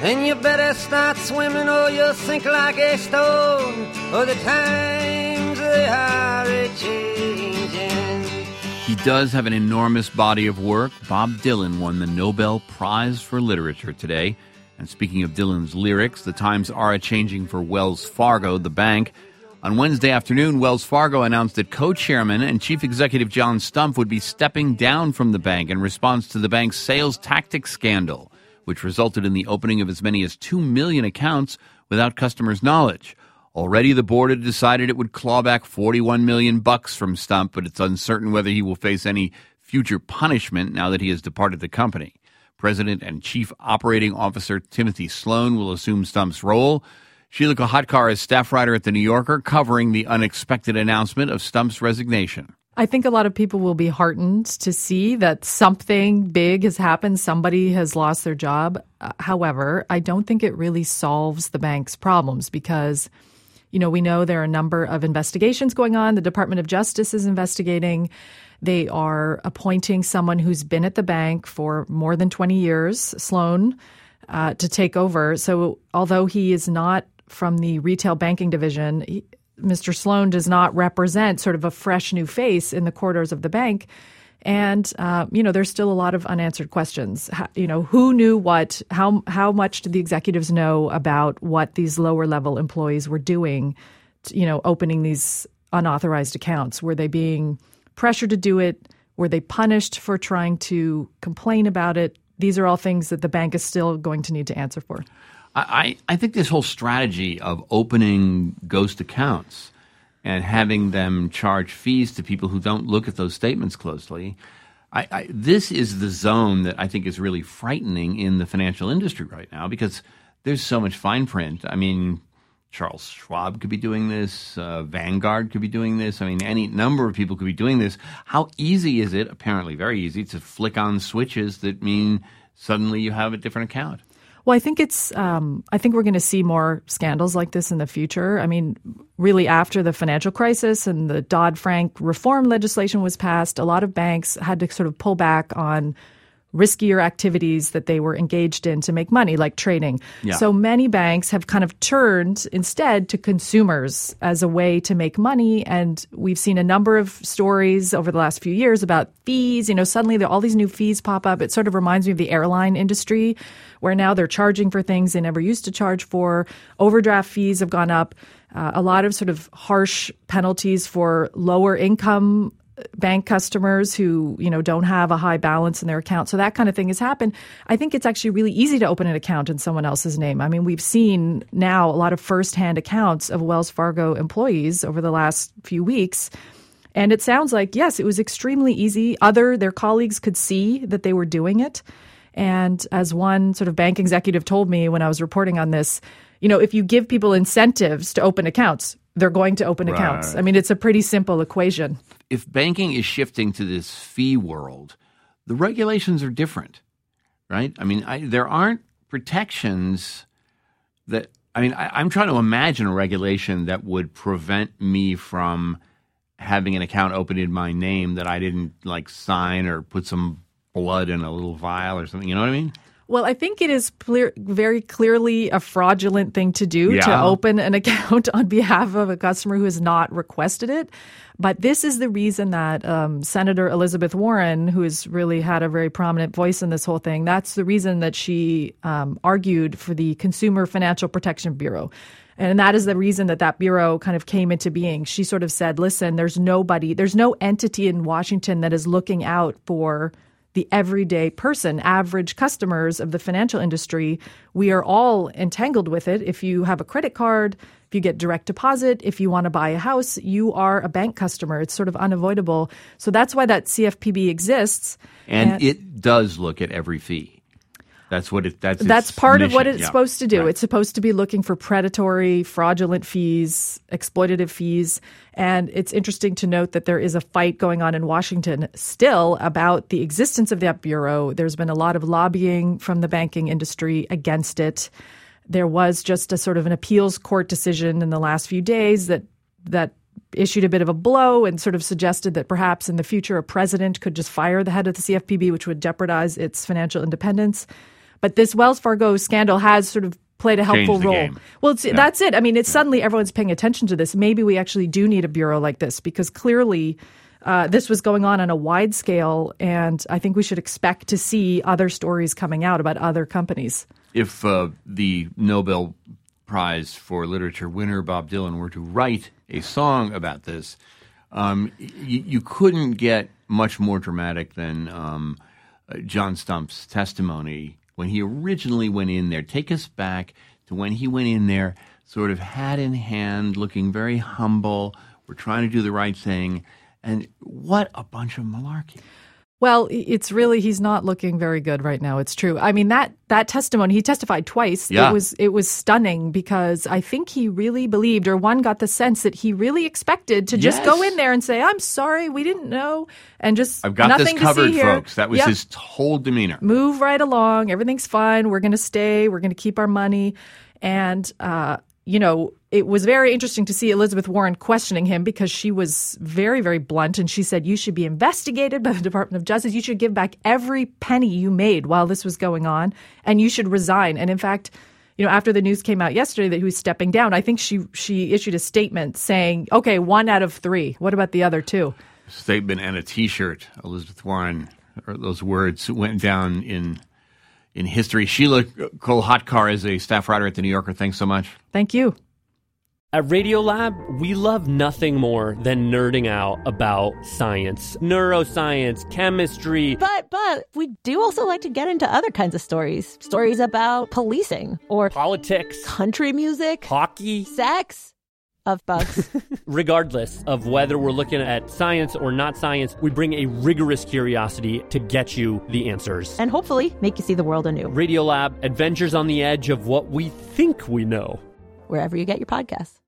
then you better start swimming or you'll sink like a stone. Oh, the times they are a-changing. He does have an enormous body of work. Bob Dylan won the Nobel Prize for Literature today. And speaking of Dylan's lyrics, the times are a-changing for Wells Fargo, the bank. On Wednesday afternoon, Wells Fargo announced that co-chairman and chief executive John Stumpf would be stepping down from the bank in response to the bank's sales tactics scandal, which resulted in the opening of as many as 2 million accounts without customers' knowledge. Already the board had decided it would claw back $41 million from Stumpf, but it's uncertain whether he will face any future punishment now that he has departed the company. President and Chief Operating Officer Timothy Sloan will assume Stumpf's role. Sheila Kohatkar is staff writer at The New Yorker, covering the unexpected announcement of Stumpf's resignation. I think a lot of people will be heartened to see that something big has happened. Somebody has lost their job. However, I don't think it really solves the bank's problems because, we know there are a number of investigations going on. The Department of Justice is investigating. They are appointing someone who's been at the bank for more than 20 years, Sloan, to take over. So although he is not from the retail banking division, Mr. Sloan does not represent sort of a fresh new face in the corridors of the bank. And, there's still a lot of unanswered questions. Who knew what? How much did the executives know about what these lower level employees were doing, opening these unauthorized accounts? Were they being pressured to do it? Were they punished for trying to complain about it? These are all things that the bank is still going to need to answer for. I think this whole strategy of opening ghost accounts and having them charge fees to people who don't look at those statements closely, this is the zone that I think is really frightening in the financial industry right now because there's so much fine print. I mean, Charles Schwab could be doing this. Vanguard could be doing this. I mean, any number of people could be doing this. How easy is it, apparently very easy, to flick on switches that mean suddenly you have a different account? Well, I think I think we're going to see more scandals like this in the future. I mean, really after the financial crisis and the Dodd-Frank reform legislation was passed, a lot of banks had to sort of pull back on riskier activities that they were engaged in to make money, like trading. Yeah. So many banks have kind of turned instead to consumers as a way to make money. And we've seen a number of stories over the last few years about fees. Suddenly all these new fees pop up. It sort of reminds me of the airline industry, where now they're charging for things they never used to charge for. Overdraft fees have gone up. A lot of sort of harsh penalties for lower income bank customers who, don't have a high balance in their account. So that kind of thing has happened. I think it's actually really easy to open an account in someone else's name. I mean, we've seen now a lot of firsthand accounts of Wells Fargo employees over the last few weeks. And it sounds like, yes, it was extremely easy. Their colleagues could see that they were doing it. And as one sort of bank executive told me when I was reporting on this, if you give people incentives to open accounts, they're going to open accounts. I mean, it's a pretty simple equation. If banking is shifting to this fee world, the regulations are different, right? I mean, there aren't protections that – I'm trying to imagine a regulation that would prevent me from having an account opened in my name that I didn't, sign or put some blood in a little vial or something. You know what I mean? Well, I think it is very clearly a fraudulent thing to do to open an account on behalf of a customer who has not requested it. But this is the reason that Senator Elizabeth Warren, who has really had a very prominent voice in this whole thing, that's the reason that she argued for the Consumer Financial Protection Bureau. And that is the reason that bureau kind of came into being. She sort of said, listen, there's no entity in Washington that is looking out for the everyday person, average customers of the financial industry. We are all entangled with it. If you have a credit card, if you get direct deposit, if you want to buy a house, you are a bank customer. It's sort of unavoidable. So that's why that CFPB exists. And it does look at every fee. That's part of what it's supposed to do. Right. It's supposed to be looking for predatory, fraudulent fees, exploitative fees. And it's interesting to note that there is a fight going on in Washington still about the existence of that bureau. There's been a lot of lobbying from the banking industry against it. There was just a sort of an appeals court decision in the last few days that issued a bit of a blow and sort of suggested that perhaps in the future a president could just fire the head of the CFPB, which would jeopardize its financial independence. But this Wells Fargo scandal has sort of played a helpful Changed the role. game. Well, that's it. I mean, it's suddenly everyone's paying attention to this. Maybe we actually do need a bureau like this because clearly this was going on a wide scale, and I think we should expect to see other stories coming out about other companies. If the Nobel Prize for Literature winner Bob Dylan were to write a song about this, you couldn't get much more dramatic than John Stumpf's testimony when he originally went in there. Take us back to when he went in there, sort of hat in hand, looking very humble. We're trying to do the right thing. And what a bunch of malarkey. Well, it's really, he's not looking very good right now. It's true. I mean, that testimony, he testified twice. Yeah. It was stunning because I think he really believed, or one got the sense that he really expected to just go in there and say, I'm sorry, we didn't know. And just I've got nothing this covered, to see here. folks. That was his whole demeanor. Move right along. Everything's fine. We're going to stay. We're going to keep our money. And, it was very interesting to see Elizabeth Warren questioning him because she was very, very blunt. And she said, you should be investigated by the Department of Justice. You should give back every penny you made while this was going on. And you should resign. And in fact, after the news came out yesterday that he was stepping down, I think she issued a statement saying, okay, 1 out of 3. What about the other 2? Statement and a T-shirt. Elizabeth Warren, or those words went down in history. Sheila Kolhatkar is a staff writer at The New Yorker. Thanks so much. Thank you. At Radiolab, we love nothing more than nerding out about science, neuroscience, chemistry. But we do also like to get into other kinds of stories. Stories about policing or politics, country music, hockey, sex, of bugs. Regardless of whether we're looking at science or not science, we bring a rigorous curiosity to get you the answers. And hopefully make you see the world anew. Radiolab, adventures on the edge of what we think we know. Wherever you get your podcasts.